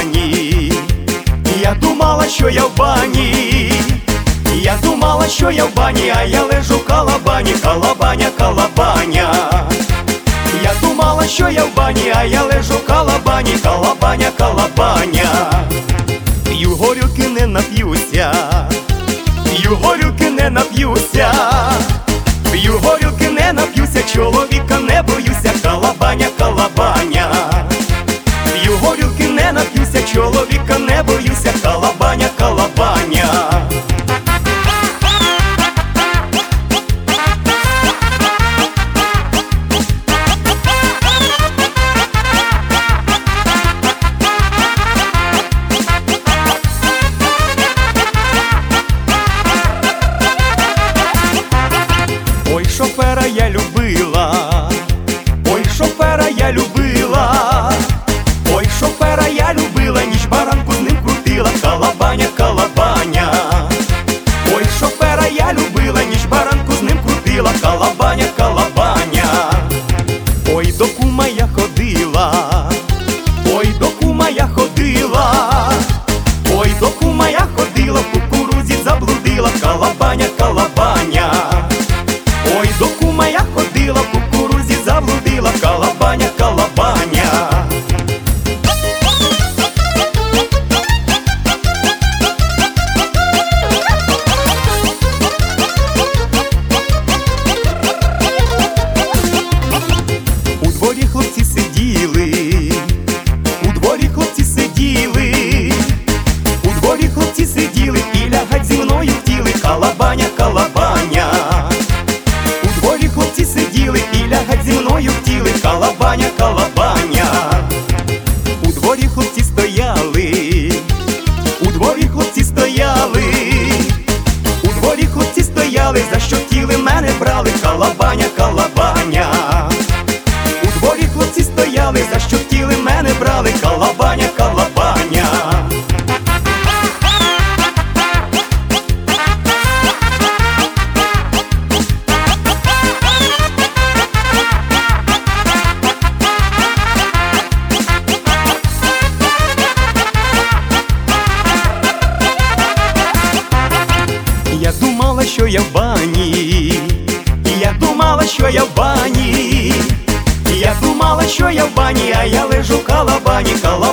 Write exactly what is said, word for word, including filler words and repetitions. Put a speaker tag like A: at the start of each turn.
A: бані, я думала, що я в бані, я думала, що я в бані, а я лежу в калабані, калабаня, калабаня. Я думала, що я в бані, а я лежу в калабані, калабаня, калабаня. П'ю горілки, не нап'юся, п'ю горілки, не нап'юся, п'ю горілки, не нап'юся, чоловіка не боюся, калабаня, калабаня. П'ю горілки, не нап'юся, чоловіка не боюся, калабаня, калабаня. Ой, шофера я любила, ой, шофера я любила, ой, шофера я любила, ніж баранку з ним крутила, калабаня, калабаня. Ой, шофера я любила, ніж баранку з ним крутила, калабаня, калабаня. Ой, до кума я ходила, ой, до кума я ходила, ой, до кума я ходила, в кукурузі заблудила, калабаня, калабаня. Ой, до кума я ходила, в кукурузі заблудила, калабаня, калабаня. У дворі хлопці сиділи, у дворі хлопці сиділи, у дворі хлопці сиділи і лягать зі мною хотіли, калабаня, калабаня. У дворі хлопці сиділи і лягать зі мною хотіли, калабаня, калабаня. У дворі хлопці стояли, у дворі хлопці стояли, у дворі хлопці стояли, за що хотіли мене брали, калабаня, калабаня. У дворі хлопці стояли, за що хотіли мене брали, калабаня, калабаня. Я думала, що я в бані, я думала, що я в бані, я думала, що я в бані, а я лежу в калабані, калабані.